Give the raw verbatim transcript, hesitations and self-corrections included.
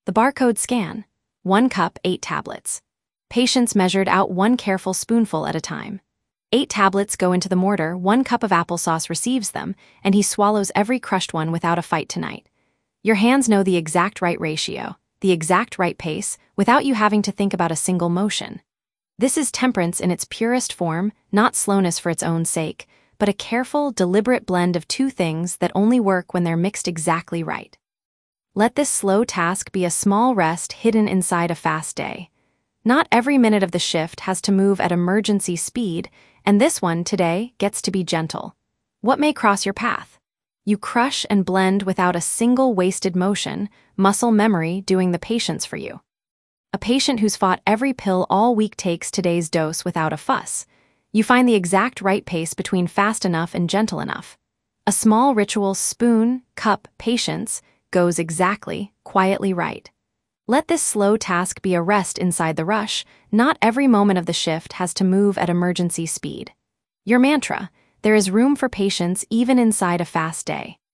The barcode scan. One cup, eight tablets. Patients measured out one careful spoonful at a time. Eight tablets go into the mortar, one cup of applesauce receives them, and he swallows every crushed one without a fight tonight. Your hands know the exact right ratio, the exact right pace, without you having to think about a single motion. This is temperance in its purest form, not slowness for its own sake, but a careful, deliberate blend of two things that only work when they're mixed exactly right. Let this slow task be a small rest hidden inside a fast day. Not every minute of the shift has to move at emergency speed, and this one, today, gets to be gentle. What may cross your path? You crush and blend without a single wasted motion, muscle memory doing the patience for you. A patient who's fought every pill all week takes today's dose without a fuss. You find the exact right pace between fast enough and gentle enough. A small ritual spoon, cup, patience goes exactly, quietly right. Let this slow task be a rest inside the rush. Not every moment of the shift has to move at emergency speed. Your mantra: there is room for patience even inside a fast day.